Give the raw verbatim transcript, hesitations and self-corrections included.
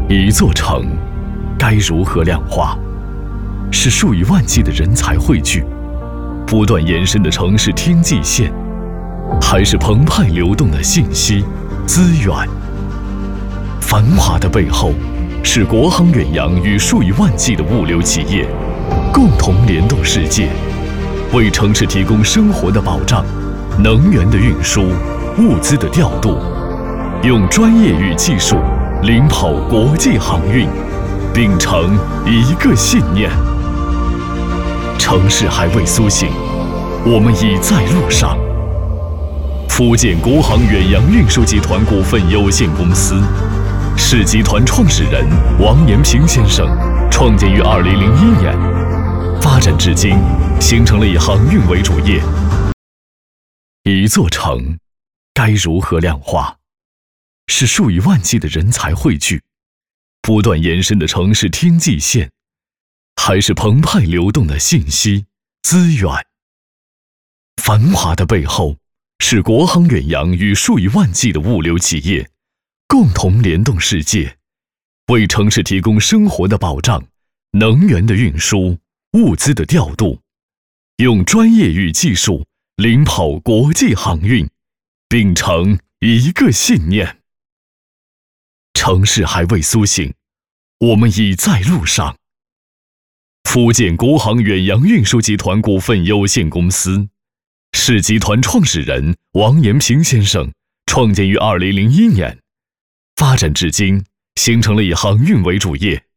一座城该如何量化？是数以万计的人才汇聚，不断延伸的城市天际线，还是澎湃流动的信息资源？繁华的背后，是国航远洋与数以万计的物流企业共同联动世界，为城市提供生活的保障、能源的运输、物资的调度，用专业与技术领跑国际航运，秉承一个信念：城市还未苏醒，我们已在路上。福建国航远洋运输集团股份有限公司，是集团创始人王延平先生创建于二零零一年，发展至今，形成了以航运为主业。一座城该如何量化？是数以万计的人才汇聚，不断延伸的城市天际线，还是澎湃流动的信息资源？繁华的背后，是国航远洋与数以万计的物流企业共同联动世界，为城市提供生活的保障、能源的运输、物资的调度，用专业与技术领跑国际航运，秉承一个信念：城市还未苏醒，我们已在路上。福建国航远洋运输集团股份有限公司，是集团创始人王延平先生创建于二零零一年，发展至今，形成了以航运为主业。